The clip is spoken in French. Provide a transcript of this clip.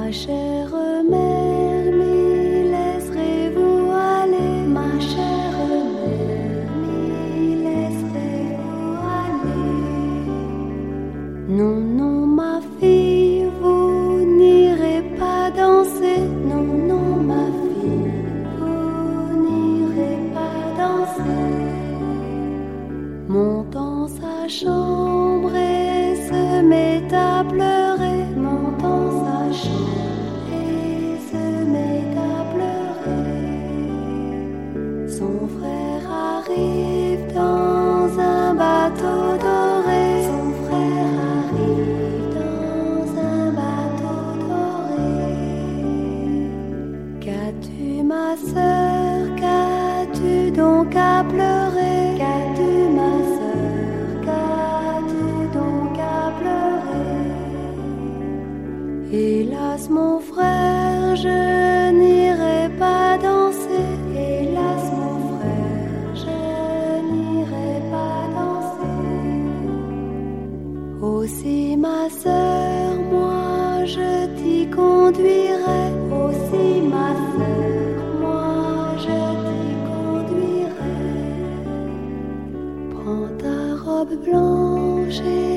Ma chère mère, m'y laisserez-vous aller? Ma chère mère, m'y laisserez-vous aller? Non, non, ma fille, vous n'irez pas danser. Non, non, ma fille, vous n'irez pas danser. Monte dans sa chambre et se met à pleurer. Monte dans sa chambre et se met à pleurer. Son frère arrive dans un bateau doré. Son frère arrive dans un bateau doré. Qu'as-tu, ma sœur, qu'as-tu donc à pleurer? Qu'as-tu, ma sœur, qu'as-tu donc à pleurer? Hélas, mon frère, je n'irai pas danser. Hélas, mon frère, je n'irai pas danser. Aussi, ma sœur, moi je t'y conduirai. Aussi, ma sœur, moi je t'y conduirai. Prends ta robe blanche et